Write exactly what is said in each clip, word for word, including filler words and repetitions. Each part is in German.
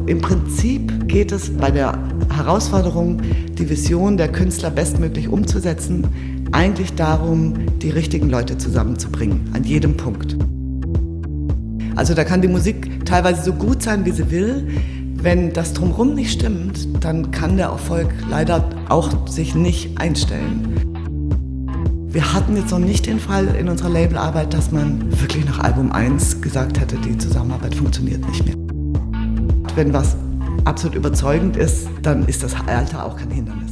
im Prinzip geht es bei der Herausforderung, die Vision der Künstler bestmöglich umzusetzen, eigentlich darum, die richtigen Leute zusammenzubringen, an jedem Punkt. Also da kann die Musik teilweise so gut sein, wie sie will. Wenn das Drumherum nicht stimmt, dann kann der Erfolg leider auch sich nicht einstellen. Wir hatten jetzt noch nicht den Fall in unserer Labelarbeit, dass man wirklich nach Album eins gesagt hätte, die Zusammenarbeit funktioniert nicht mehr. Wenn was absolut überzeugend ist, dann ist das Alter auch kein Hindernis.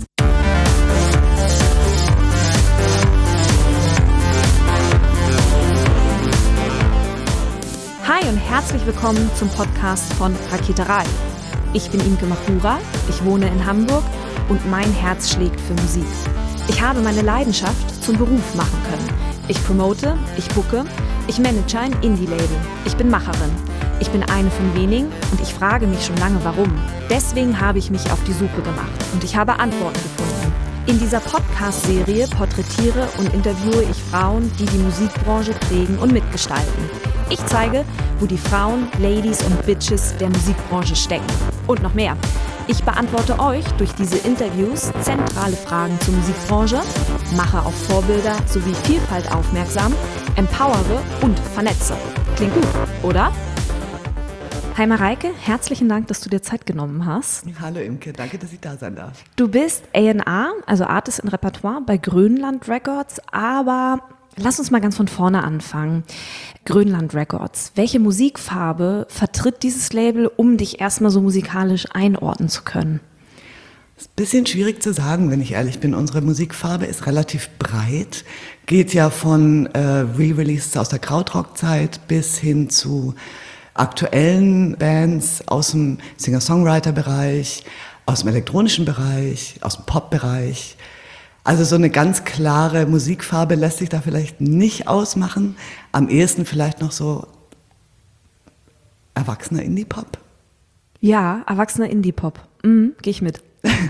Hi und herzlich willkommen zum Podcast von Raketerei. Ich bin Imke Machura, ich wohne in Hamburg und mein Herz schlägt für Musik. Ich habe meine Leidenschaft zum Beruf machen können. Ich promote, ich booke, ich manage ein Indie-Label. Ich bin Macherin. Ich bin eine von wenigen und ich frage mich schon lange, warum. Deswegen habe ich mich auf die Suche gemacht und ich habe Antworten gefunden. In dieser Podcast-Serie porträtiere und interviewe ich Frauen, die die Musikbranche prägen und mitgestalten. Ich zeige, wo die Frauen, Ladies und Bitches der Musikbranche stecken. Und noch mehr. Ich beantworte euch durch diese Interviews zentrale Fragen zur Musikbranche, mache auf Vorbilder sowie Vielfalt aufmerksam, empowere und vernetze. Klingt gut, oder? Hi Mareike, herzlichen Dank, dass du dir Zeit genommen hast. Hallo Imke, danke, dass ich da sein darf. Du bist A und R, also Artist in Repertoire bei Grönland Records, aber lass uns mal ganz von vorne anfangen. Grönland Records, welche Musikfarbe vertritt dieses Label, um dich erstmal so musikalisch einordnen zu können? Das ist ein bisschen schwierig zu sagen, wenn ich ehrlich bin. Unsere Musikfarbe ist relativ breit, geht ja von äh, Re-Releases aus der Krautrock-Zeit bis hin zu aktuellen Bands aus dem Singer-Songwriter-Bereich, aus dem elektronischen Bereich, aus dem Pop-Bereich. Also so eine ganz klare Musikfarbe lässt sich da vielleicht nicht ausmachen. Am ehesten vielleicht noch so erwachsener Indie-Pop. Ja, erwachsener Indie-Pop. Mhm, gehe ich mit.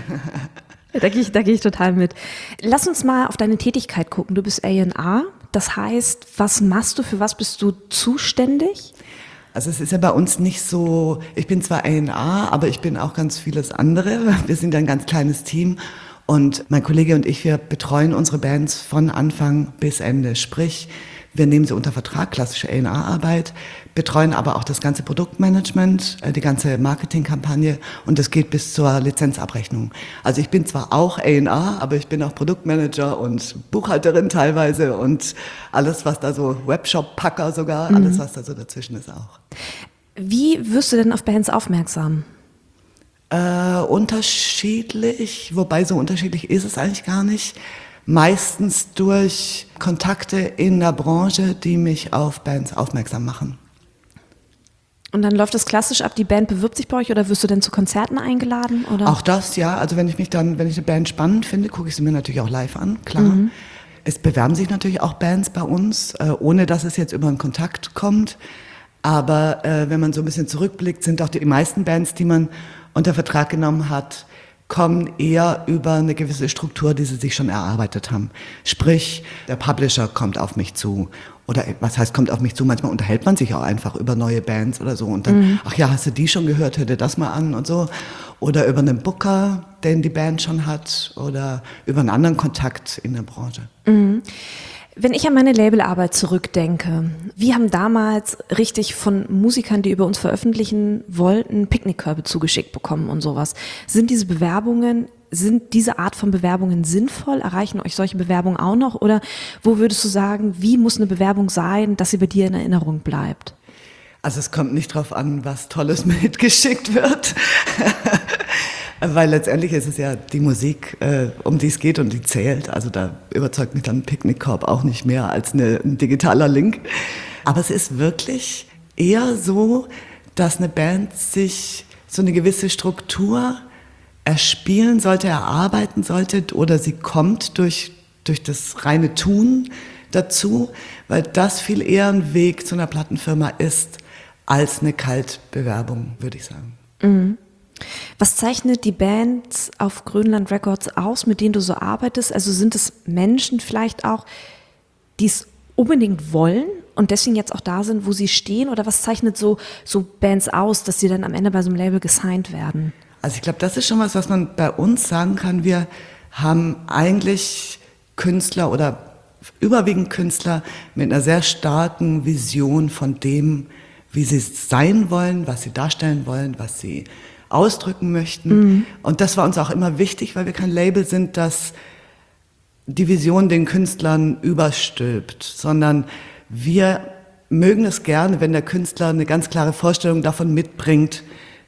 Da gehe ich, da gehe ich total mit. Lass uns mal auf deine Tätigkeit gucken. Du bist A und R. Das heißt, was machst du, für was bist du zuständig? Also es ist ja bei uns nicht so, ich bin zwar A und R, aber ich bin auch ganz vieles andere. Wir sind ja ein ganz kleines Team. Und mein Kollege und ich, wir betreuen unsere Bands von Anfang bis Ende. Sprich, wir nehmen sie unter Vertrag, klassische A und R-Arbeit, betreuen aber auch das ganze Produktmanagement, die ganze Marketingkampagne und das geht bis zur Lizenzabrechnung. Also ich bin zwar auch A und R, aber ich bin auch Produktmanager und Buchhalterin teilweise und alles, was da so, Webshop-Packer sogar, mhm. alles, was da so dazwischen ist auch. Wie wirst du denn auf Bands aufmerksam? Äh, unterschiedlich, wobei so unterschiedlich ist es eigentlich gar nicht. Meistens durch Kontakte in der Branche, die mich auf Bands aufmerksam machen. Und dann läuft das klassisch ab, die Band bewirbt sich bei euch oder wirst du denn zu Konzerten eingeladen? Oder? Auch das, ja. Also wenn ich mich dann, wenn ich eine Band spannend finde, gucke ich sie mir natürlich auch live an, klar. Mhm. Es bewerben sich natürlich auch Bands bei uns, äh, ohne dass es jetzt über einen Kontakt kommt. Aber äh, wenn man so ein bisschen zurückblickt, sind auch die, die meisten Bands, die man unter Vertrag genommen hat, kommen eher über eine gewisse Struktur, die sie sich schon erarbeitet haben. Sprich, der Publisher kommt auf mich zu. Oder was heißt, kommt auf mich zu? Manchmal unterhält man sich auch einfach über neue Bands oder so. Und dann, mhm. ach ja, hast du die schon gehört? Hör dir das mal an und so. Oder über einen Booker, den die Band schon hat. Oder über einen anderen Kontakt in der Branche. Mhm. Wenn ich an meine Labelarbeit zurückdenke, wir haben damals richtig von Musikern, die über uns veröffentlichen wollten, Picknickkörbe zugeschickt bekommen und sowas. Sind diese Bewerbungen, sind diese Art von Bewerbungen sinnvoll? Erreichen euch solche Bewerbungen auch noch? Oder wo würdest du sagen, wie muss eine Bewerbung sein, dass sie bei dir in Erinnerung bleibt? Also es kommt nicht drauf an, was Tolles mitgeschickt wird. Weil letztendlich ist es ja die Musik, äh, um die es geht und die zählt. Also da überzeugt mich dann ein Picknickkorb auch nicht mehr als eine, ein digitaler Link. Aber es ist wirklich eher so, dass eine Band sich so eine gewisse Struktur erspielen sollte, erarbeiten sollte oder sie kommt durch, durch das reine Tun dazu, weil das viel eher ein Weg zu einer Plattenfirma ist als eine Kaltbewerbung, würde ich sagen. Mhm. Was zeichnet die Bands auf Grönland Records aus, mit denen du so arbeitest? Also sind es Menschen vielleicht auch, die es unbedingt wollen und deswegen jetzt auch da sind, wo sie stehen? Oder was zeichnet so, so Bands aus, dass sie dann am Ende bei so einem Label gesigned werden? Also ich glaube, das ist schon was, was man bei uns sagen kann. Wir haben eigentlich Künstler oder überwiegend Künstler mit einer sehr starken Vision von dem, wie sie sein wollen, was sie darstellen wollen, was sie ausdrücken möchten. Mhm. Und das war uns auch immer wichtig, weil wir kein Label sind, das die Vision den Künstlern überstülpt, sondern wir mögen es gerne, wenn der Künstler eine ganz klare Vorstellung davon mitbringt,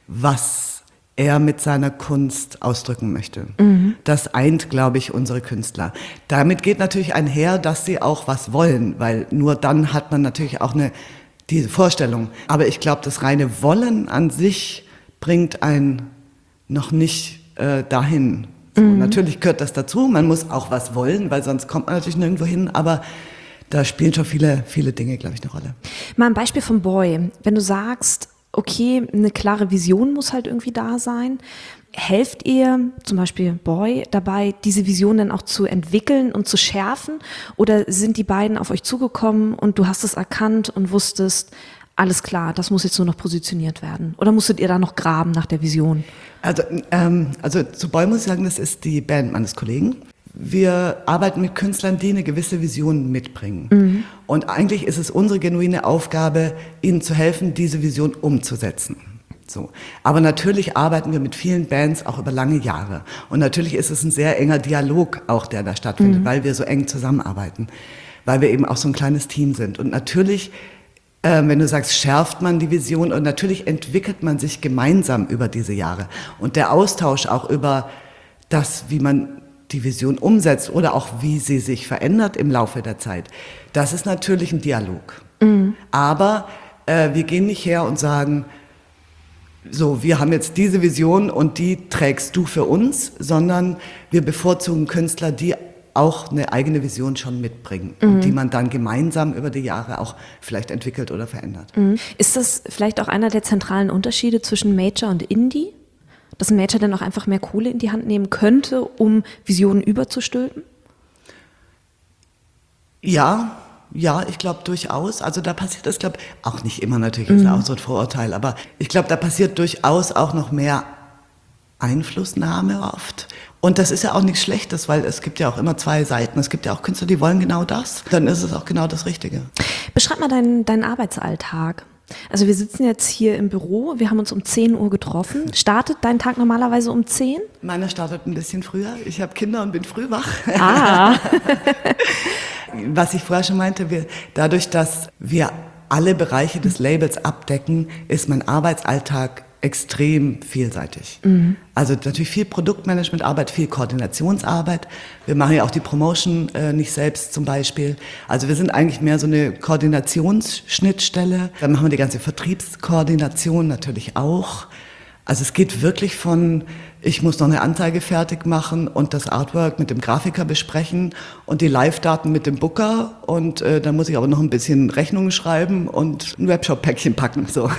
was er mit seiner Kunst ausdrücken möchte. Mhm. Das eint, glaube ich, unsere Künstler. Damit geht natürlich einher, dass sie auch was wollen, weil nur dann hat man natürlich auch eine diese Vorstellung. Aber ich glaube, das reine Wollen an sich bringt einen noch nicht äh, dahin. So, mhm. Natürlich gehört das dazu, man muss auch was wollen, weil sonst kommt man natürlich nirgendwo hin, aber da spielen schon viele, viele Dinge, glaube ich, eine Rolle. Mal ein Beispiel vom Boy. Wenn du sagst, okay, eine klare Vision muss halt irgendwie da sein, helft ihr zum Beispiel Boy dabei, diese Vision dann auch zu entwickeln und zu schärfen? Oder sind die beiden auf euch zugekommen und du hast es erkannt und wusstest, alles klar, das muss jetzt nur noch positioniert werden? Oder musstet ihr da noch graben nach der Vision? Also, ähm, also zu Boy muss ich sagen, das ist die Band meines Kollegen. Wir arbeiten mit Künstlern, die eine gewisse Vision mitbringen. Mhm. Und eigentlich ist es unsere genuine Aufgabe, ihnen zu helfen, diese Vision umzusetzen. So. Aber natürlich arbeiten wir mit vielen Bands auch über lange Jahre. Und natürlich ist es ein sehr enger Dialog auch, der da stattfindet, mhm. weil wir so eng zusammenarbeiten, weil wir eben auch so ein kleines Team sind. Und natürlich, äh, wenn du sagst, schärft man die Vision und natürlich entwickelt man sich gemeinsam über diese Jahre. Und der Austausch auch über das, wie man die Vision umsetzt oder auch wie sie sich verändert im Laufe der Zeit, das ist natürlich ein Dialog. Mhm. Aber äh, wir gehen nicht her und sagen, so, wir haben jetzt diese Vision und die trägst du für uns, sondern wir bevorzugen Künstler, die auch eine eigene Vision schon mitbringen mhm. und die man dann gemeinsam über die Jahre auch vielleicht entwickelt oder verändert. Mhm. Ist das vielleicht auch einer der zentralen Unterschiede zwischen Major und Indie? Dass ein Major dann auch einfach mehr Kohle in die Hand nehmen könnte, um Visionen überzustülpen? Ja, ja, ich glaube durchaus. Also da passiert das, glaube ich, auch nicht immer natürlich, ist mhm. auch so ein Vorurteil, aber ich glaube, da passiert durchaus auch noch mehr Einflussnahme oft. Und das ist ja auch nichts Schlechtes, weil es gibt ja auch immer zwei Seiten. Es gibt ja auch Künstler, die wollen genau das. Dann ist es auch genau das Richtige. Beschreib mal deinen, deinen Arbeitsalltag. Also wir sitzen jetzt hier im Büro, wir haben uns um zehn Uhr getroffen. Startet dein Tag normalerweise um zehn? Meiner startet ein bisschen früher. Ich habe Kinder und bin früh wach. Ah. Was ich vorher schon meinte, wir, dadurch, dass wir alle Bereiche des Labels abdecken, ist mein Arbeitsalltag extrem vielseitig. Mhm. Also natürlich viel Produktmanagementarbeit, viel Koordinationsarbeit. Wir machen ja auch die Promotion äh, nicht selbst zum Beispiel. Also wir sind eigentlich mehr so eine Koordinationsschnittstelle. Dann machen wir die ganze Vertriebskoordination natürlich auch. Also es geht wirklich von, ich muss noch eine Anzeige fertig machen und das Artwork mit dem Grafiker besprechen und die Live-Daten mit dem Booker und äh, dann muss ich aber noch ein bisschen Rechnungen schreiben und ein Webshop-Päckchen packen. So.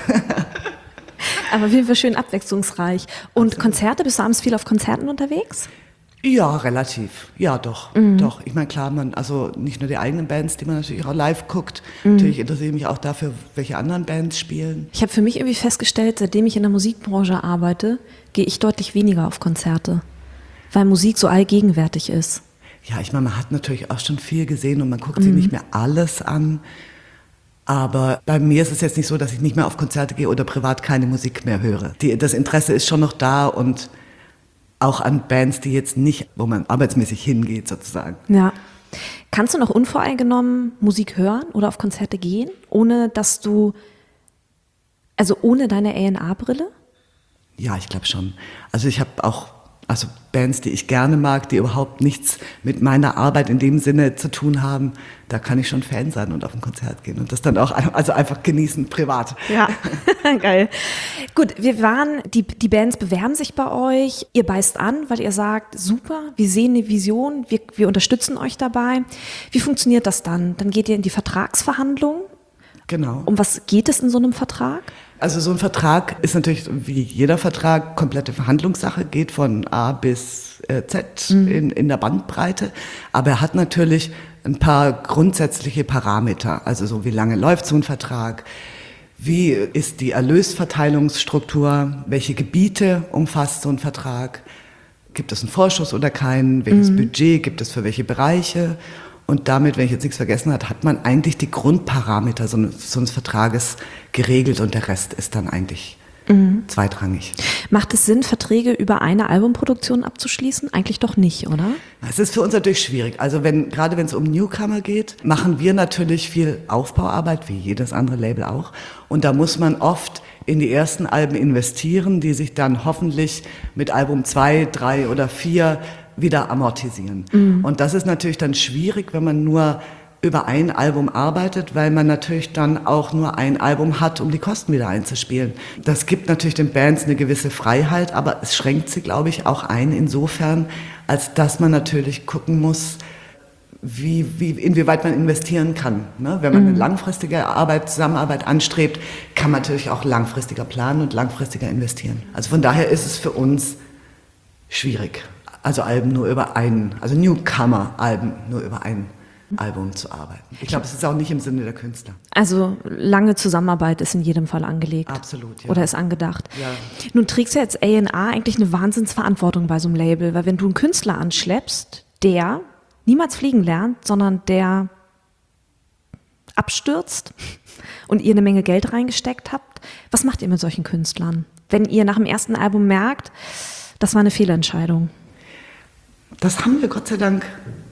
Aber auf jeden Fall schön abwechslungsreich. Und absolut. Konzerte, bist du abends viel auf Konzerten unterwegs? Ja, relativ. Ja, doch. Mhm. Doch. Ich meine, klar, man, also nicht nur die eigenen Bands, die man natürlich auch live guckt. Mhm. Natürlich interessiere ich mich auch dafür, welche anderen Bands spielen. Ich habe für mich irgendwie festgestellt, seitdem ich in der Musikbranche arbeite, gehe ich deutlich weniger auf Konzerte, weil Musik so allgegenwärtig ist. Ja, ich meine, man hat natürlich auch schon viel gesehen und man guckt mhm. sich nicht mehr alles an. Aber bei mir ist es jetzt nicht so, dass ich nicht mehr auf Konzerte gehe oder privat keine Musik mehr höre. Die, das Interesse ist schon noch da und auch an Bands, die jetzt nicht, wo man arbeitsmäßig hingeht sozusagen. Ja. Kannst du noch unvoreingenommen Musik hören oder auf Konzerte gehen, ohne dass du, also ohne deine A und R-Brille? Ja, ich glaube schon. Also ich habe auch also Bands, die ich gerne mag, die überhaupt nichts mit meiner Arbeit in dem Sinne zu tun haben, da kann ich schon Fan sein und auf ein Konzert gehen und das dann auch also einfach genießen, privat. Ja, geil. Gut, wir waren, die, die Bands bewerben sich bei euch, ihr beißt an, weil ihr sagt, super, wir sehen eine Vision, wir, wir unterstützen euch dabei. Wie funktioniert das dann? Dann geht ihr in die Vertragsverhandlungen? Genau. Um was geht es in so einem Vertrag? Also so ein Vertrag ist natürlich wie jeder Vertrag komplette Verhandlungssache, geht von A bis äh, Z mhm. in, in der Bandbreite, aber er hat natürlich ein paar grundsätzliche Parameter, also so wie lange läuft so ein Vertrag, wie ist die Erlösverteilungsstruktur, welche Gebiete umfasst so ein Vertrag, gibt es einen Vorschuss oder keinen, welches mhm. Budget gibt es für welche Bereiche. Und damit, wenn ich jetzt nichts vergessen habe, hat man eigentlich die Grundparameter so eines, so eines Vertrages geregelt und der Rest ist dann eigentlich mhm. zweitrangig. Macht es Sinn, Verträge über eine Albumproduktion abzuschließen? Eigentlich doch nicht, oder? Es ist für uns natürlich schwierig. Also wenn, gerade wenn es um Newcomer geht, machen wir natürlich viel Aufbauarbeit, wie jedes andere Label auch. Und da muss man oft in die ersten Alben investieren, die sich dann hoffentlich mit Album zwei, drei oder vier wieder amortisieren. Mhm. Und das ist natürlich dann schwierig, wenn man nur über ein Album arbeitet, weil man natürlich dann auch nur ein Album hat, um die Kosten wieder einzuspielen. Das gibt natürlich den Bands eine gewisse Freiheit, aber es schränkt sie, glaube ich, auch ein insofern, als dass man natürlich gucken muss, wie, wie, inwieweit man investieren kann. Ne? Wenn man mhm. eine langfristige Arbeit, Zusammenarbeit anstrebt, kann man natürlich auch langfristiger planen und langfristiger investieren. Also von daher ist es für uns schwierig. Also Alben nur über ein, also Newcomer-Alben nur über ein Album zu arbeiten. Ich glaube, es ist auch nicht im Sinne der Künstler. Also lange Zusammenarbeit ist in jedem Fall angelegt. Absolut, ja. Oder ist angedacht. Ja. Nun trägst du jetzt A und R eigentlich eine Wahnsinnsverantwortung bei so einem Label, weil wenn du einen Künstler anschleppst, der niemals fliegen lernt, sondern der abstürzt und ihr eine Menge Geld reingesteckt habt, was macht ihr mit solchen Künstlern? Wenn ihr nach dem ersten Album merkt, das war eine Fehlentscheidung. Das haben wir Gott sei Dank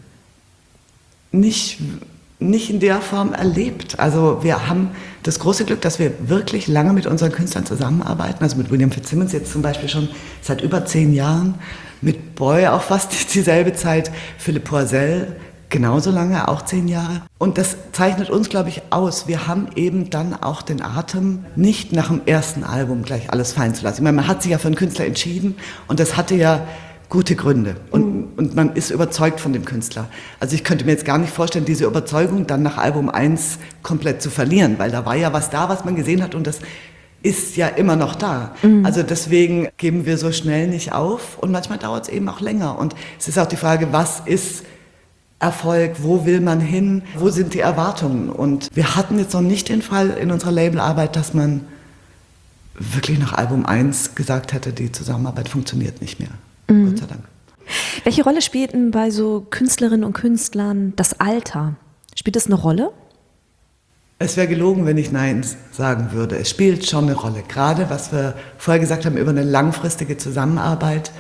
nicht, nicht in der Form erlebt. Also wir haben das große Glück, dass wir wirklich lange mit unseren Künstlern zusammenarbeiten. Also mit William Fitzsimmons jetzt zum Beispiel schon seit über zehn Jahren. Mit Boy auch fast dieselbe Zeit. Philipp Poisel genauso lange, auch zehn Jahre. Und das zeichnet uns, glaube ich, aus. Wir haben eben dann auch den Atem, nicht nach dem ersten Album gleich alles fallen zu lassen. Ich meine, man hat sich ja für einen Künstler entschieden und das hatte ja gute Gründe und, mhm. und man ist überzeugt von dem Künstler. Also ich könnte mir jetzt gar nicht vorstellen, diese Überzeugung dann nach Album eins komplett zu verlieren, weil da war ja was da, was man gesehen hat und das ist ja immer noch da. Mhm. Also deswegen geben wir so schnell nicht auf und manchmal dauert es eben auch länger. Und es ist auch die Frage, was ist Erfolg, wo will man hin, wo sind die Erwartungen? Und wir hatten jetzt noch nicht den Fall in unserer Labelarbeit, dass man wirklich nach Album eins gesagt hätte, die Zusammenarbeit funktioniert nicht mehr. Mhm. Gott sei Dank. Welche Rolle spielt denn bei so Künstlerinnen und Künstlern das Alter? Spielt das eine Rolle? Es wäre gelogen, wenn ich Nein sagen würde. Es spielt schon eine Rolle. Gerade, was wir vorher gesagt haben, über eine langfristige Zusammenarbeit.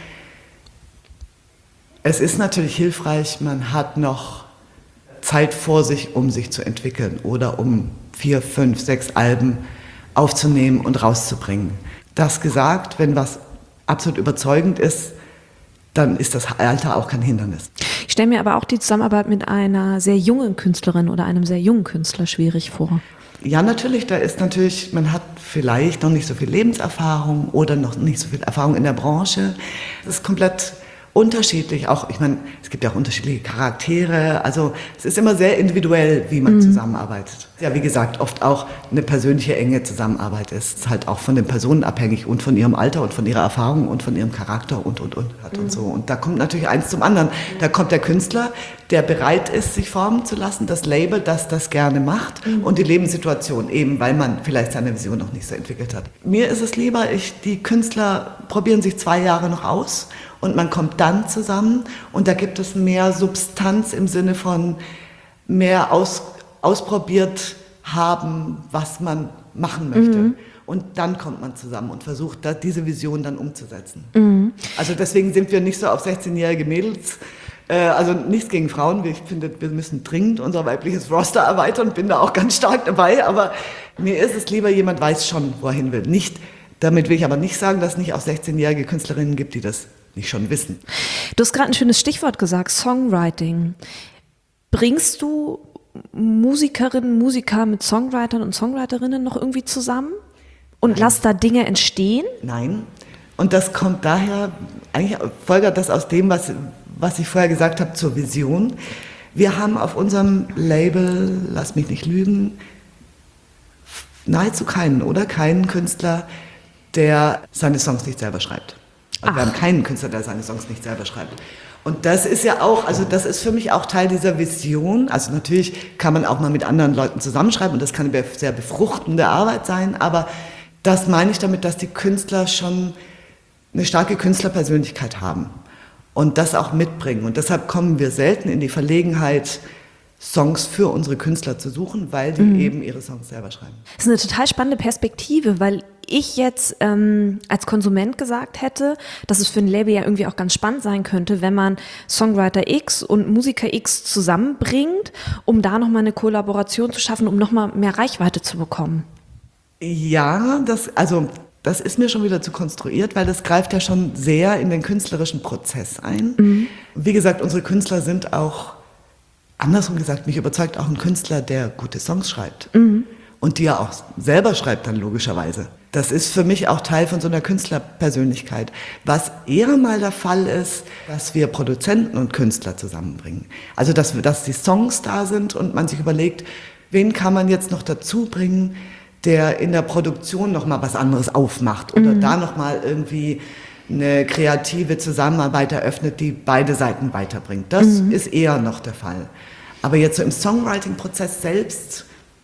Es ist natürlich hilfreich, man hat noch Zeit vor sich, um sich zu entwickeln oder um vier, fünf, sechs Alben aufzunehmen und rauszubringen. Das gesagt, wenn was absolut überzeugend ist, dann ist das Alter auch kein Hindernis. Ich stelle mir aber auch die Zusammenarbeit mit einer sehr jungen Künstlerin oder einem sehr jungen Künstler schwierig vor. Ja, natürlich, da ist natürlich, man hat vielleicht noch nicht so viel Lebenserfahrung oder noch nicht so viel Erfahrung in der Branche. Das ist komplett unterschiedlich, auch, ich meine, es gibt ja auch unterschiedliche Charaktere, also es ist immer sehr individuell, wie man mhm. zusammenarbeitet. Ja, wie gesagt, oft auch eine persönliche, enge Zusammenarbeit ist. Es ist halt auch von den Personen abhängig und von ihrem Alter und von ihrer Erfahrung und von ihrem Charakter und, und, und, mhm. und so. Und da kommt natürlich eins zum anderen. Da kommt der Künstler, der bereit ist, sich formen zu lassen, das Label, das das gerne macht mhm. und die Lebenssituation eben, weil man vielleicht seine Vision noch nicht so entwickelt hat. Mir ist es lieber, ich, die Künstler probieren sich zwei Jahre noch aus und man kommt dann zusammen und da gibt es mehr Substanz im Sinne von mehr aus, ausprobiert haben, was man machen möchte. Mhm. Und dann kommt man zusammen und versucht, da, diese Vision dann umzusetzen. Mhm. Also deswegen sind wir nicht so auf sechzehnjährige Mädels, äh, also nichts gegen Frauen. Ich finde, wir müssen dringend unser weibliches Roster erweitern, bin da auch ganz stark dabei. Aber mir ist es lieber, jemand weiß schon, wo er hin will. Nicht, damit will ich aber nicht sagen, dass es nicht auch sechzehnjährige Künstlerinnen gibt, die das nicht schon wissen. Du hast gerade ein schönes Stichwort gesagt, Songwriting. Bringst du Musikerinnen, Musiker mit Songwritern und Songwriterinnen noch irgendwie zusammen? Und Nein. Lass da Dinge entstehen? Nein. Und das kommt daher, eigentlich folgert das aus dem, was, was ich vorher gesagt habe, zur Vision. Wir haben auf unserem Label, lass mich nicht lügen, nahezu keinen, oder? Keinen Künstler, der seine Songs nicht selber schreibt. Also wir haben keinen Künstler, der seine Songs nicht selber schreibt. Und das ist ja auch, also das ist für mich auch Teil dieser Vision. Also natürlich kann man auch mal mit anderen Leuten zusammenschreiben und das kann eine sehr befruchtende Arbeit sein, aber das meine ich damit, dass die Künstler schon eine starke Künstlerpersönlichkeit haben und das auch mitbringen. Und deshalb kommen wir selten in die Verlegenheit, Songs für unsere Künstler zu suchen, weil die mhm. eben ihre Songs selber schreiben. Das ist eine total spannende Perspektive, weil ich jetzt ähm, als Konsument gesagt hätte, dass es für ein Label ja irgendwie auch ganz spannend sein könnte, wenn man Songwriter X und Musiker X zusammenbringt, um da nochmal eine Kollaboration zu schaffen, um nochmal mehr Reichweite zu bekommen. Ja, das, also das ist mir schon wieder zu konstruiert, weil das greift ja schon sehr in den künstlerischen Prozess ein. Mhm. Wie gesagt, unsere Künstler sind auch, andersrum gesagt, mich überzeugt auch ein Künstler, der gute Songs schreibt. Mhm. Und die er auch selber schreibt dann logischerweise. Das ist für mich auch Teil von so einer Künstlerpersönlichkeit. Was eher mal der Fall ist, dass wir Produzenten und Künstler zusammenbringen. Also dass, wir, dass die Songs da sind und man sich überlegt, wen kann man jetzt noch dazu bringen, der in der Produktion noch mal was anderes aufmacht oder mhm. da noch mal irgendwie eine kreative Zusammenarbeit eröffnet, die beide Seiten weiterbringt. Das mhm. ist eher noch der Fall. Aber jetzt so im Songwriting-Prozess selbst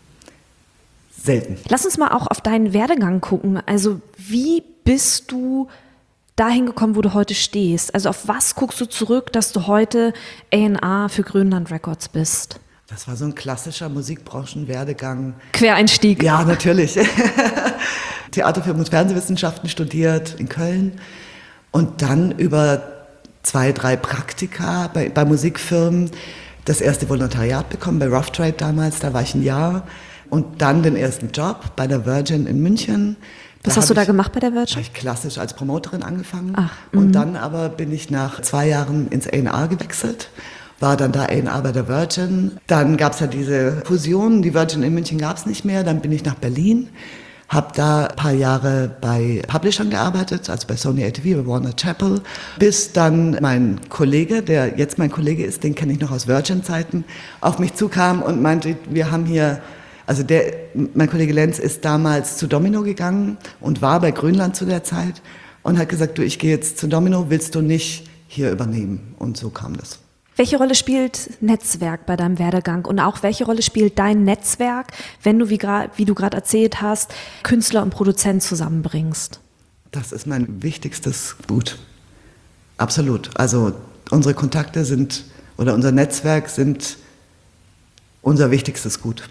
selten. Lass uns mal auch auf deinen Werdegang gucken. Also wie bist du dahin gekommen, wo du heute stehst? Also auf was guckst du zurück, dass du heute A und R für Grönland Records bist? Das war so ein klassischer Musikbranchenwerdegang. Quereinstieg. Ja, natürlich. Theater, Film und Fernsehwissenschaften studiert in Köln und dann über zwei, drei Praktika bei, bei Musikfirmen das erste Volontariat bekommen, bei Rough Trade damals, da war ich ein Jahr. Und dann den ersten Job bei der Virgin in München. Was da hast du da ich, gemacht bei der Virgin? Da habe ich klassisch als Promoterin angefangen. Ach, und dann aber bin ich nach zwei Jahren ins A und R gewechselt, war dann da A und R bei der Virgin. Dann gab es ja diese Fusion, die Virgin in München gab es nicht mehr. Dann bin ich nach Berlin, habe da ein paar Jahre bei Publishern gearbeitet, also bei Sony A T V, bei Warner Chappell, bis dann mein Kollege, der jetzt mein Kollege ist, den kenne ich noch aus Virgin-Zeiten, auf mich zukam und meinte, wir haben hier... Also der, mein Kollege Lenz ist damals zu Domino gegangen und war bei Grönland zu der Zeit und hat gesagt, du, ich gehe jetzt zu Domino, willst du nicht hier übernehmen? Und so kam das. Welche Rolle spielt Netzwerk bei deinem Werdegang und auch welche Rolle spielt dein Netzwerk, wenn du, wie, gra- wie du gerade erzählt hast, Künstler und Produzent zusammenbringst? Das ist mein wichtigstes Gut. Absolut. Also unsere Kontakte sind, oder unser Netzwerk sind unser wichtigstes Gut.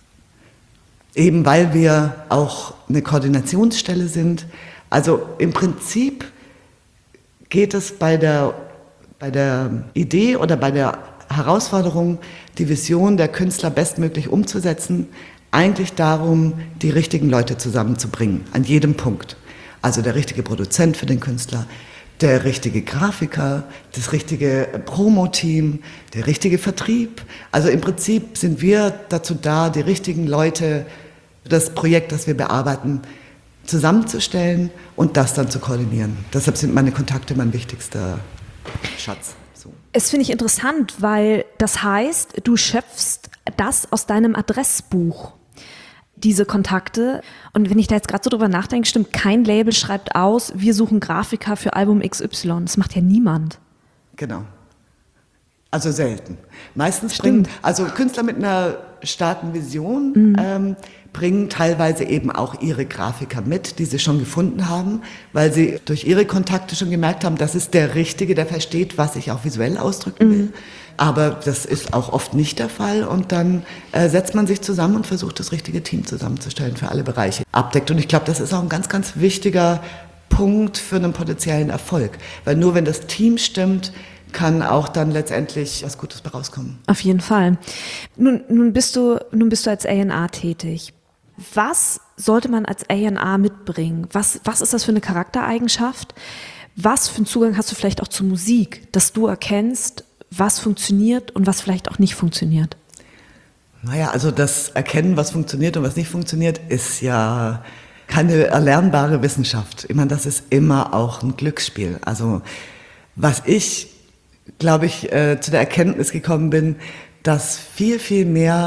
Eben weil wir auch eine Koordinationsstelle sind. Also im Prinzip geht es bei der, bei der Idee oder bei der Herausforderung, die Vision der Künstler bestmöglich umzusetzen, eigentlich darum, die richtigen Leute zusammenzubringen, an jedem Punkt. Also der richtige Produzent für den Künstler, der richtige Grafiker, das richtige Promo-Team, der richtige Vertrieb. Also im Prinzip sind wir dazu da, die richtigen Leute das Projekt, das wir bearbeiten, zusammenzustellen und das dann zu koordinieren. Deshalb sind meine Kontakte mein wichtigster Schatz. So. Es finde ich interessant, weil das heißt, du schöpfst das aus deinem Adressbuch, diese Kontakte. Und wenn ich da jetzt gerade so drüber nachdenke, stimmt, kein Label schreibt aus, wir suchen Grafiker für Album X Y. Das macht ja niemand. Genau. Also selten. Meistens bringen, also Künstler mit einer starken Vision mhm. ähm, bringen teilweise eben auch ihre Grafiker mit, die sie schon gefunden haben, weil sie durch ihre Kontakte schon gemerkt haben, das ist der Richtige, der versteht, was ich auch visuell ausdrücken will. Mhm. Aber das ist auch oft nicht der Fall und dann äh, setzt man sich zusammen und versucht, das richtige Team zusammenzustellen für alle Bereiche. Abdeckt und ich glaube, das ist auch ein ganz, ganz wichtiger Punkt für einen potenziellen Erfolg, weil nur wenn das Team stimmt, kann auch dann letztendlich was Gutes bei rauskommen. Auf jeden Fall. Nun, nun, bist du, nun bist du als A und R tätig. Was sollte man als A und R mitbringen? Was, was ist das für eine Charaktereigenschaft? Was für einen Zugang hast du vielleicht auch zur Musik, dass du erkennst, was funktioniert und was vielleicht auch nicht funktioniert? Naja, also das Erkennen, was funktioniert und was nicht funktioniert, ist ja keine erlernbare Wissenschaft. Ich meine, das ist immer auch ein Glücksspiel. Also was ich glaube ich, äh, zu der Erkenntnis gekommen bin, dass viel, viel mehr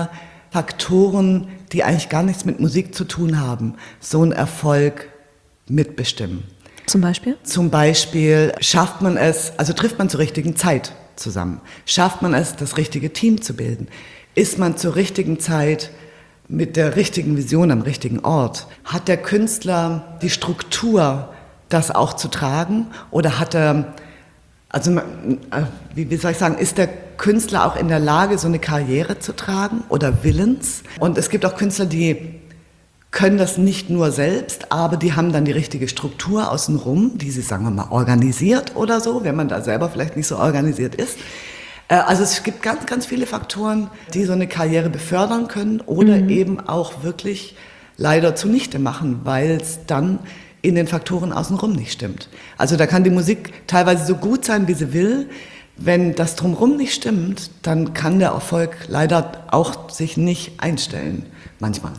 Faktoren, die eigentlich gar nichts mit Musik zu tun haben, so einen Erfolg mitbestimmen. Zum Beispiel? Zum Beispiel schafft man es, also trifft man zur richtigen Zeit zusammen. Schafft man es, das richtige Team zu bilden? Ist man zur richtigen Zeit mit der richtigen Vision am richtigen Ort? Hat der Künstler die Struktur, das auch zu tragen? Oder hat er, also wie soll ich sagen, ist der Künstler auch in der Lage, so eine Karriere zu tragen oder willens? Und es gibt auch Künstler, die können das nicht nur selbst, aber die haben dann die richtige Struktur außenrum, die sie, sagen wir mal, organisiert oder so, wenn man da selber vielleicht nicht so organisiert ist. Also es gibt ganz, ganz viele Faktoren, die so eine Karriere befördern können oder mhm. eben auch wirklich leider zunichte machen, weil es dann in den Faktoren außenrum nicht stimmt. Also da kann die Musik teilweise so gut sein, wie sie will. Wenn das Drumherum nicht stimmt, dann kann der Erfolg leider auch sich nicht einstellen, manchmal.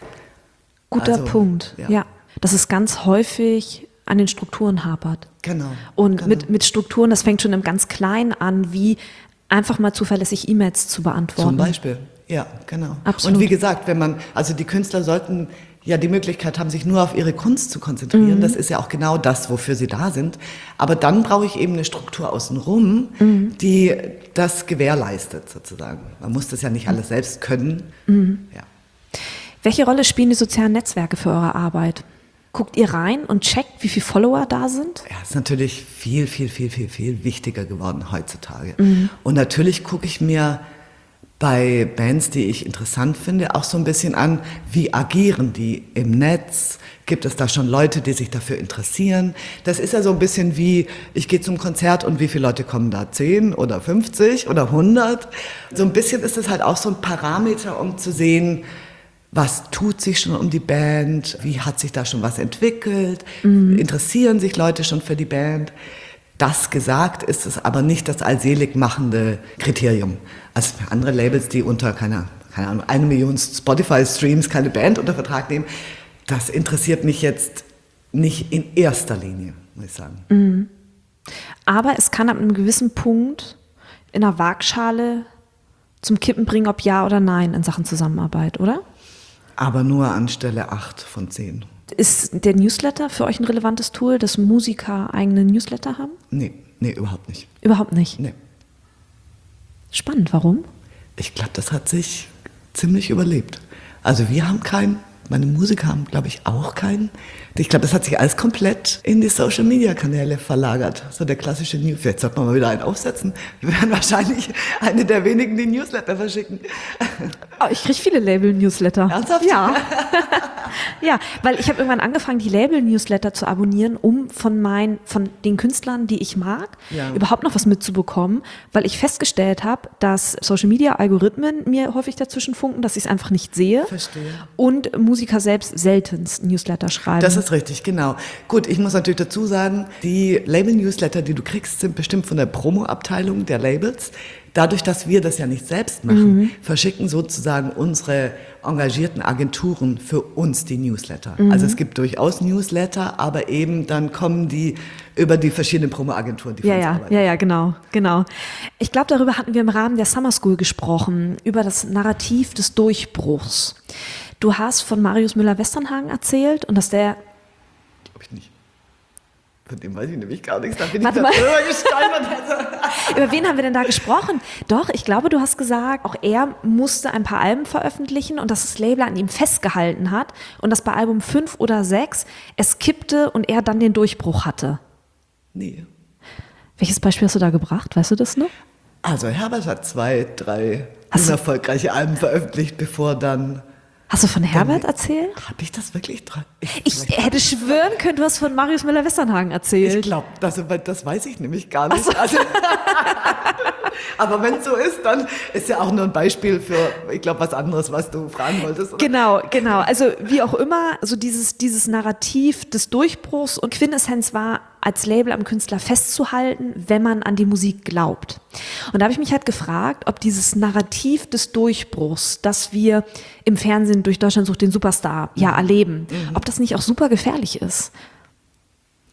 Guter also, Punkt, ja. ja. Dass es ganz häufig an den Strukturen hapert. Genau. Und genau. Mit, mit Strukturen, das fängt schon im ganz Kleinen an, wie einfach mal zuverlässig E-Mails zu beantworten. Zum Beispiel, ja, genau. Absolut. Und wie gesagt, wenn man, also die Künstler sollten ja die Möglichkeit haben, sich nur auf ihre Kunst zu konzentrieren. Mhm. Das ist ja auch genau das, wofür sie da sind. Aber dann brauche ich eben eine Struktur außenrum, mhm. die das gewährleistet sozusagen. Man muss das ja nicht alles selbst können. Mhm. Ja. Welche Rolle spielen die sozialen Netzwerke für eure Arbeit? Guckt ihr rein und checkt, wie viele Follower da sind? Ja, ist natürlich viel, viel, viel, viel, viel wichtiger geworden heutzutage. Mhm. Und natürlich gucke ich mir bei Bands, die ich interessant finde, auch so ein bisschen an, wie agieren die im Netz? Gibt es da schon Leute, die sich dafür interessieren? Das ist ja so ein bisschen wie, ich gehe zum Konzert und wie viele Leute kommen da? zehn oder fünfzig oder hundert? So ein bisschen ist es halt auch so ein Parameter, um zu sehen, was tut sich schon um die Band? Wie hat sich da schon was entwickelt? Mhm. Interessieren sich Leute schon für die Band? Das gesagt ist es aber nicht das allselig machende Kriterium. Also andere Labels, die unter, keine, keine Ahnung, eine Million Spotify-Streams keine Band unter Vertrag nehmen, das interessiert mich jetzt nicht in erster Linie, muss ich sagen. Mhm. Aber es kann ab einem gewissen Punkt in einer Waagschale zum Kippen bringen, ob ja oder nein in Sachen Zusammenarbeit, oder? Aber nur an Stelle acht von zehn. Ist der Newsletter für euch ein relevantes Tool, dass Musiker eigene Newsletter haben? Nee, nee, überhaupt nicht. Überhaupt nicht? Nee. Spannend, warum? Ich glaube, das hat sich ziemlich überlebt. Also wir haben keinen, meine Musiker haben, glaube ich, auch keinen. Ich glaube, das hat sich alles komplett in die Social-Media-Kanäle verlagert. So der klassische News. Jetzt sollte man mal wieder einen aufsetzen. Wir werden wahrscheinlich eine der wenigen, die Newsletter verschicken. Oh, ich kriege viele Label-Newsletter. Ernsthaft? Ja. Ja, weil ich habe irgendwann angefangen, die Label-Newsletter zu abonnieren, um von meinen, von den Künstlern, die ich mag, ja. überhaupt noch was mitzubekommen, weil ich festgestellt habe, dass Social-Media-Algorithmen mir häufig dazwischen funken, dass ich es einfach nicht sehe. Verstehe. Und Musiker selbst seltenst Newsletter schreiben. Das ist richtig, genau. Gut, ich muss natürlich dazu sagen, die Label-Newsletter, die du kriegst, sind bestimmt von der Promo-Abteilung der Labels. Dadurch, dass wir das ja nicht selbst machen, mhm. verschicken sozusagen unsere engagierten Agenturen für uns die Newsletter. Mhm. Also es gibt durchaus Newsletter, aber eben dann kommen die über die verschiedenen Promo-Agenturen, die für ja, uns ja, arbeiten. Ja, ja, genau, genau. Ich glaube, darüber hatten wir im Rahmen der Summer School gesprochen, über das Narrativ des Durchbruchs. Du hast von Marius Müller-Westernhagen erzählt und dass der... Glaube ich nicht. Von dem weiß ich nämlich gar nichts. Da bin Warte ich mal. drüber gestolpert. Über wen haben wir denn da gesprochen? Doch, ich glaube, du hast gesagt, auch er musste ein paar Alben veröffentlichen und dass das Label an ihm festgehalten hat und dass bei Album fünf oder sechs es kippte und er dann den Durchbruch hatte. Nee. Welches Beispiel hast du da gebracht? Weißt du das noch? Also Herbert hat zwei, drei hast unerfolgreiche Alben veröffentlicht, bevor dann... Hast du von Herbert erzählt? Habe ich das wirklich dran? Ich, ich hätte schwören können, du hast von Marius Müller-Westernhagen erzählt. Ich glaube, das, das weiß ich nämlich gar nicht. So. Also, aber wenn es so ist, dann ist ja auch nur ein Beispiel für, ich glaube, was anderes, was du fragen wolltest. Oder? Genau, genau. Also wie auch immer, so dieses, dieses Narrativ des Durchbruchs und Quintessenz war, als Label am Künstler festzuhalten, wenn man an die Musik glaubt. Und da habe ich mich halt gefragt, ob dieses Narrativ des Durchbruchs, das wir im Fernsehen durch Deutschland sucht den Superstar ja erleben, mhm. ob das nicht auch super gefährlich ist.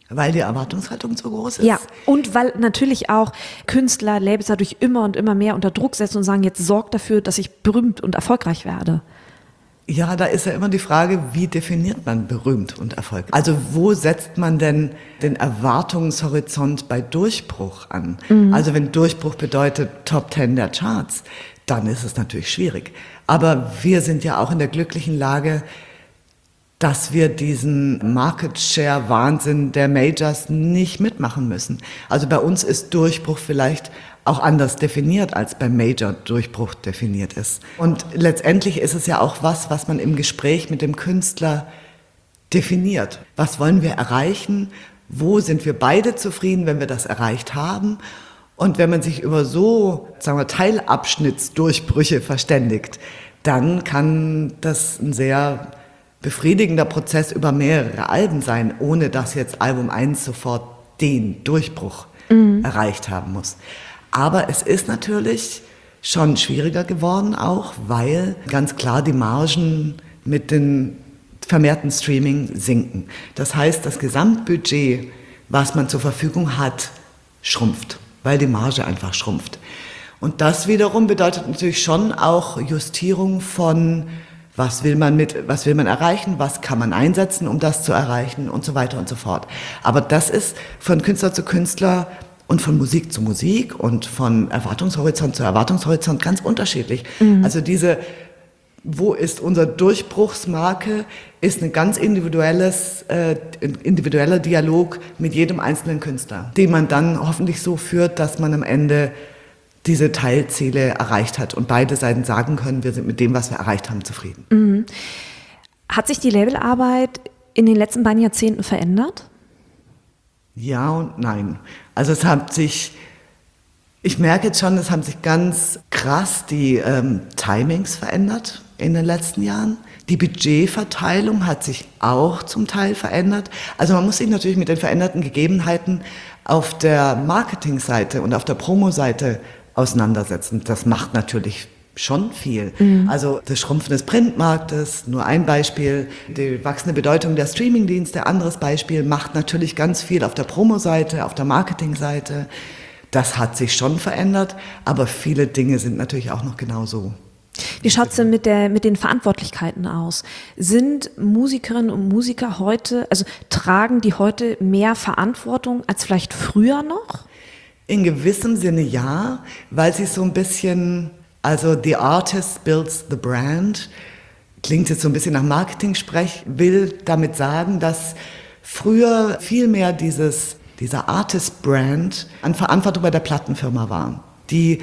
Weil die Erwartungshaltung so groß ist. Ja, und weil natürlich auch Künstler, Labels dadurch immer und immer mehr unter Druck setzen und sagen, jetzt sorgt dafür, dass ich berühmt und erfolgreich werde. Ja, da ist ja immer die Frage, wie definiert man berühmt und erfolgreich? Also wo setzt man denn den Erwartungshorizont bei Durchbruch an? Mhm. Also wenn Durchbruch bedeutet Top Ten der Charts, dann ist es natürlich schwierig. Aber wir sind ja auch in der glücklichen Lage, dass wir diesen Market Share Wahnsinn der Majors nicht mitmachen müssen. Also bei uns ist Durchbruch vielleicht auch anders definiert, als beim Major Durchbruch definiert ist. Und letztendlich ist es ja auch was, was man im Gespräch mit dem Künstler definiert. Was wollen wir erreichen? Wo sind wir beide zufrieden, wenn wir das erreicht haben? Und wenn man sich über so, sagen wir, Teilabschnittsdurchbrüche verständigt, dann kann das ein sehr befriedigender Prozess über mehrere Alben sein, ohne dass jetzt Album eins sofort den Durchbruch mhm. erreicht haben muss. Aber es ist natürlich schon schwieriger geworden auch, weil ganz klar die Margen mit den vermehrten Streaming sinken. Das heißt, das Gesamtbudget, was man zur Verfügung hat, schrumpft, weil die Marge einfach schrumpft. Und das wiederum bedeutet natürlich schon auch Justierung von Was will man mit, was will man erreichen? Was kann man einsetzen, um das zu erreichen? Und so weiter und so fort. Aber das ist von Künstler zu Künstler und von Musik zu Musik und von Erwartungshorizont zu Erwartungshorizont ganz unterschiedlich. Mhm. Also diese, wo ist unser Durchbruchsmarke, ist ein ganz individuelles, äh, individueller Dialog mit jedem einzelnen Künstler, den man dann hoffentlich so führt, dass man am Ende diese Teilziele erreicht hat und beide Seiten sagen können, wir sind mit dem, was wir erreicht haben, zufrieden. Mhm. Hat sich die Labelarbeit in den letzten beiden Jahrzehnten verändert? Ja und nein. Also es hat sich, ich merke jetzt schon, es haben sich ganz krass die ähm, Timings verändert in den letzten Jahren. Die Budgetverteilung hat sich auch zum Teil verändert. Also man muss sich natürlich mit den veränderten Gegebenheiten auf der Marketingseite und auf der Promo-Seite auseinandersetzen. Das macht natürlich schon viel. Mhm. Also das Schrumpfen des Printmarktes, nur ein Beispiel, die wachsende Bedeutung der Streamingdienste, anderes Beispiel, macht natürlich ganz viel auf der Promo-Seite, auf der Marketing-Seite. Das hat sich schon verändert, aber viele Dinge sind natürlich auch noch genauso. Wie schaut es denn mit, der, mit den Verantwortlichkeiten aus? Sind Musikerinnen und Musiker heute, also tragen die heute mehr Verantwortung als vielleicht früher noch? In gewissem Sinne ja, weil sie so ein bisschen, also the artist builds the brand, klingt jetzt so ein bisschen nach Marketing-Sprech, will damit sagen, dass früher viel mehr dieses, dieser Artist-Brand an Verantwortung bei der Plattenfirma war, die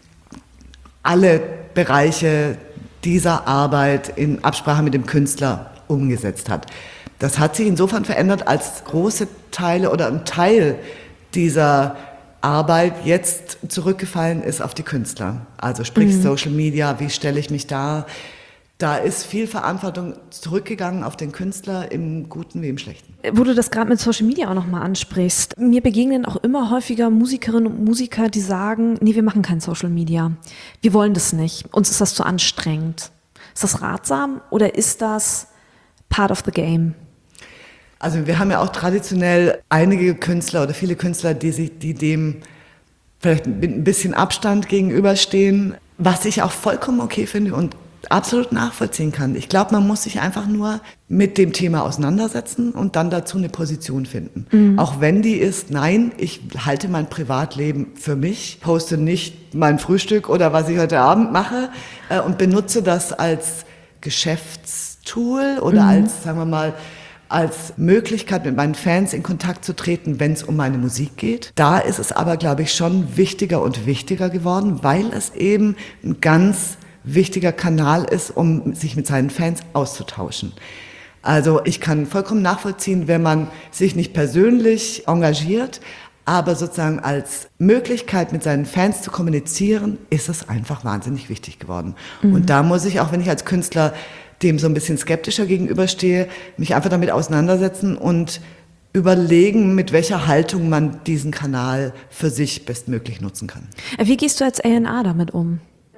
alle Bereiche dieser Arbeit in Absprache mit dem Künstler umgesetzt hat. Das hat sich insofern verändert, als große Teile oder ein Teil dieser Arbeit jetzt zurückgefallen ist auf die Künstler. Also sprich mhm. Social Media, wie stelle ich mich dar? Da ist viel Verantwortung zurückgegangen auf den Künstler, im Guten wie im Schlechten. Wo du das gerade mit Social Media auch nochmal ansprichst, mir begegnen auch immer häufiger Musikerinnen und Musiker, die sagen, nee, wir machen kein Social Media. Wir wollen das nicht. Uns ist das zu anstrengend. Ist das ratsam oder ist das part of the game? Also wir haben ja auch traditionell einige Künstler oder viele Künstler, die sich, die dem vielleicht mit ein bisschen Abstand gegenüberstehen, was ich auch vollkommen okay finde und absolut nachvollziehen kann. Ich glaube, man muss sich einfach nur mit dem Thema auseinandersetzen und dann dazu eine Position finden. Mhm. Auch wenn die ist, nein, ich halte mein Privatleben für mich, poste nicht mein Frühstück oder was ich heute Abend mache äh, und benutze das als Geschäftstool oder mhm. als, sagen wir mal, als Möglichkeit, mit meinen Fans in Kontakt zu treten, wenn es um meine Musik geht. Da ist es aber, glaube ich, schon wichtiger und wichtiger geworden, weil es eben ein ganz wichtiger Kanal ist, um sich mit seinen Fans auszutauschen. Also ich kann vollkommen nachvollziehen, wenn man sich nicht persönlich engagiert, aber sozusagen als Möglichkeit, mit seinen Fans zu kommunizieren, ist es einfach wahnsinnig wichtig geworden. Mhm. Und da muss ich, auch wenn ich als Künstler dem so ein bisschen skeptischer gegenüberstehe, mich einfach damit auseinandersetzen und überlegen, mit welcher Haltung man diesen Kanal für sich bestmöglich nutzen kann. Wie gehst du als A und R damit um?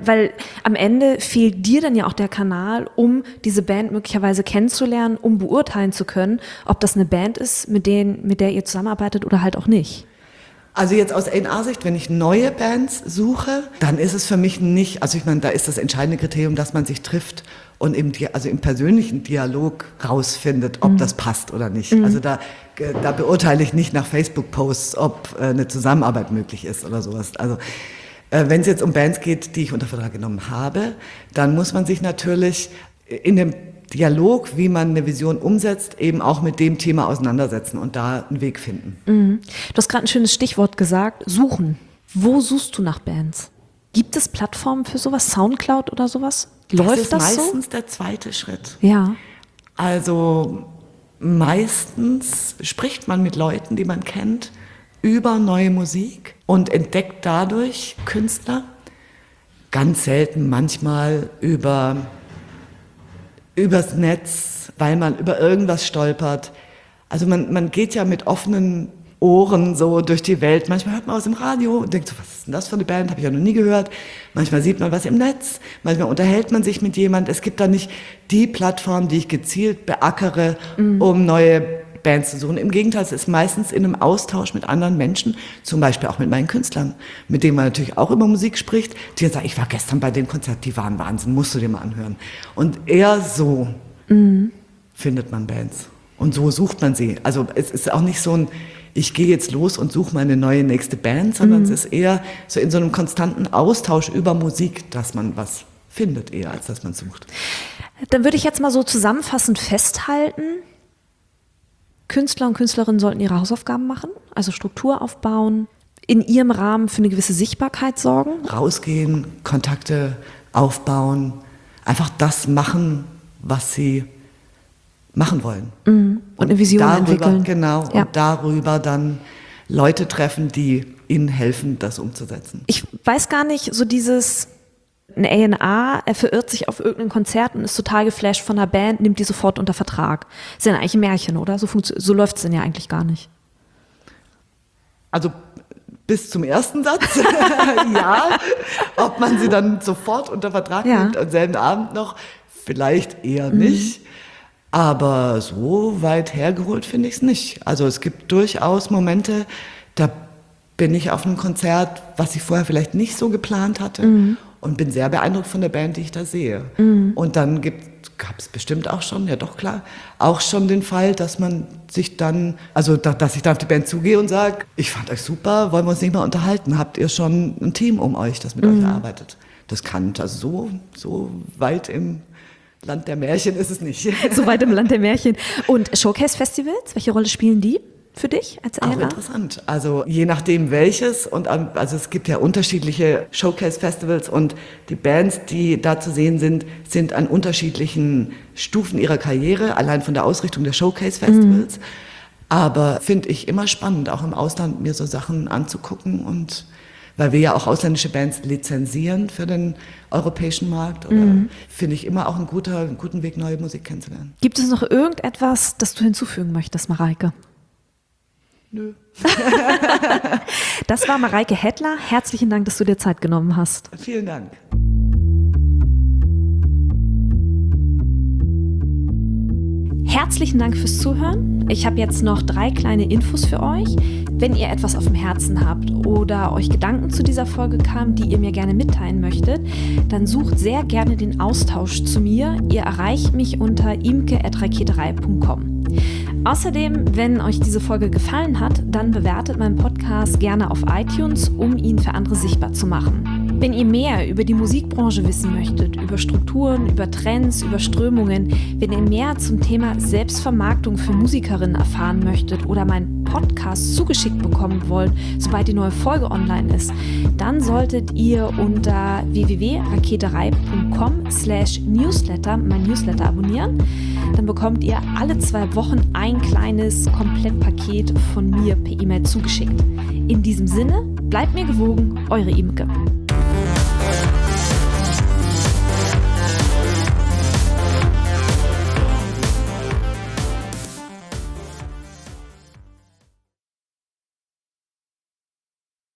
Weil am Ende fehlt dir dann ja auch der Kanal, um diese Band möglicherweise kennenzulernen, um beurteilen zu können, ob das eine Band ist, mit denen, mit der ihr zusammenarbeitet oder halt auch nicht. Also jetzt aus A und R-Sicht, wenn ich neue Bands suche, dann ist es für mich nicht, also ich meine, da ist das entscheidende Kriterium, dass man sich trifft und im, also im persönlichen Dialog rausfindet, ob mhm. das passt oder nicht. Mhm. Also da, da beurteile ich nicht nach Facebook-Posts, ob eine Zusammenarbeit möglich ist oder sowas. Also äh, wenn es jetzt um Bands geht, die ich unter Vertrag genommen habe, dann muss man sich natürlich in dem Dialog, wie man eine Vision umsetzt, eben auch mit dem Thema auseinandersetzen und da einen Weg finden. Mhm. Du hast gerade ein schönes Stichwort gesagt, suchen. Wo suchst du nach Bands? Gibt es Plattformen für sowas? Soundcloud oder sowas? Läuft das so? Das ist meistens der zweite Schritt. Ja. Also meistens spricht man mit Leuten, die man kennt, über neue Musik und entdeckt dadurch Künstler. Ganz selten manchmal über übers Netz, weil man über irgendwas stolpert. Also man, man geht ja mit offenen Ohren so durch die Welt. Manchmal hört man aus dem Radio und denkt so, was ist denn das für eine Band? Habe ich ja noch nie gehört. Manchmal sieht man was im Netz. Manchmal unterhält man sich mit jemand. Es gibt da nicht die Plattform, die ich gezielt beackere, mhm. um neue Bands zu suchen. Im Gegenteil, es ist meistens in einem Austausch mit anderen Menschen, zum Beispiel auch mit meinen Künstlern, mit denen man natürlich auch über Musik spricht, die dann sagen, ich war gestern bei dem Konzert, die waren Wahnsinn, musst du dir mal anhören. Und eher so mhm. findet man Bands. Und so sucht man sie. Also es ist auch nicht so ein, ich gehe jetzt los und suche meine neue nächste Band, sondern mhm. es ist eher so in so einem konstanten Austausch über Musik, dass man was findet, eher als dass man sucht. Dann würde ich jetzt mal so zusammenfassend festhalten, Künstler und Künstlerinnen sollten ihre Hausaufgaben machen, also Struktur aufbauen, in ihrem Rahmen für eine gewisse Sichtbarkeit sorgen. Rausgehen, Kontakte aufbauen, einfach das machen, was sie machen wollen. Mhm. Und, und eine Vision darüber, entwickeln. Genau, ja. Und darüber dann Leute treffen, die ihnen helfen, das umzusetzen. Ich weiß gar nicht, so dieses... Ein A und R, er verirrt sich auf irgendein Konzert und ist total geflasht von der Band, nimmt die sofort unter Vertrag. Ist ja eigentlich ein Märchen, oder? So, funktio- so läuft es denn ja eigentlich gar nicht. Also bis zum ersten Satz, ja. Ob man sie dann sofort unter Vertrag ja. nimmt, am selben Abend noch, vielleicht eher mhm. nicht. Aber so weit hergeholt finde ich es nicht. Also es gibt durchaus Momente, da bin ich auf einem Konzert, was ich vorher vielleicht nicht so geplant hatte. Mhm. Und bin sehr beeindruckt von der Band, die ich da sehe. Mhm. Und dann gab es bestimmt auch schon, ja doch klar, auch schon den Fall, dass man sich dann, also da, dass ich dann auf die Band zugehe und sage, ich fand euch super, wollen wir uns nicht mal unterhalten? Habt ihr schon ein Team um euch, das mit mhm. euch arbeitet? Das kann, also so, so weit im Land der Märchen ist es nicht. So weit im Land der Märchen. Und Showcase-Festivals, welche Rolle spielen die für dich als A und R? Auch interessant. Also je nachdem welches und also es gibt ja unterschiedliche Showcase-Festivals und die Bands, die da zu sehen sind, sind an unterschiedlichen Stufen ihrer Karriere, allein von der Ausrichtung der Showcase-Festivals. Mhm. Aber finde ich immer spannend, auch im Ausland mir so Sachen anzugucken und weil wir ja auch ausländische Bands lizenzieren für den europäischen Markt, oder mhm. finde ich immer auch ein guter, einen guten Weg, neue Musik kennenzulernen. Gibt es noch irgendetwas, das du hinzufügen möchtest, Mareike? Nö. Das war Mareike Hettler. Herzlichen Dank, dass du dir Zeit genommen hast. Vielen Dank. Herzlichen Dank fürs Zuhören. Ich habe jetzt noch drei kleine Infos für euch. Wenn ihr etwas auf dem Herzen habt oder euch Gedanken zu dieser Folge kamen, die ihr mir gerne mitteilen möchtet, dann sucht sehr gerne den Austausch zu mir. Ihr erreicht mich unter imke at raketerei punkt com. Außerdem, wenn euch diese Folge gefallen hat, dann bewertet meinen Podcast gerne auf iTunes, um ihn für andere sichtbar zu machen. Wenn ihr mehr über die Musikbranche wissen möchtet, über Strukturen, über Trends, über Strömungen, wenn ihr mehr zum Thema Selbstvermarktung für Musikerinnen erfahren möchtet oder meinen Podcast zugeschickt bekommen wollt, sobald die neue Folge online ist, dann solltet ihr unter w w w punkt raketerei punkt com slash newsletter mein Newsletter abonnieren. Dann bekommt ihr alle zwei Wochen ein kleines Komplettpaket von mir per E-Mail zugeschickt. In diesem Sinne, bleibt mir gewogen, eure Imke.